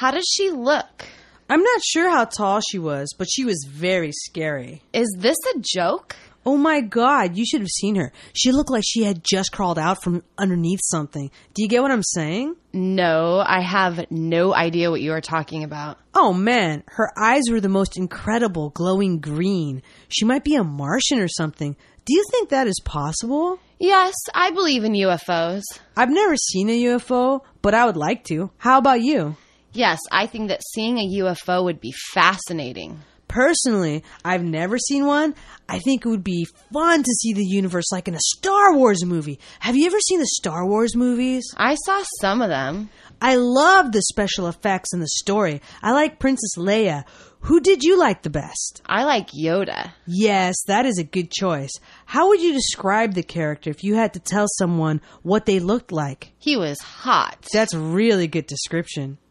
How does she look? I'm not sure how tall she was, but she was very scary. Is this a joke? Oh my God, you should have seen her. She looked like she had just crawled out from underneath something. Do you get what I'm saying? No, I have no idea what you are talking about. Oh man, her eyes were the most incredible, glowing green. She might be a Martian or something. Do you think that is possible? Yes, I believe in UFOs. I've never seen a UFO, but I would like to. How about you? Yes, I think that seeing a UFO would be fascinating. Personally, I've never seen one. I think it would be fun to see the universe like in a Star Wars movie. Have you ever seen the Star Wars movies? I saw some of them. I love the special effects and the story. I like Princess Leia. Who did you like the best? I like Yoda. Yes, that is a good choice. How would you describe the character if you had to tell someone what they looked like? He was hot. That's a really good description.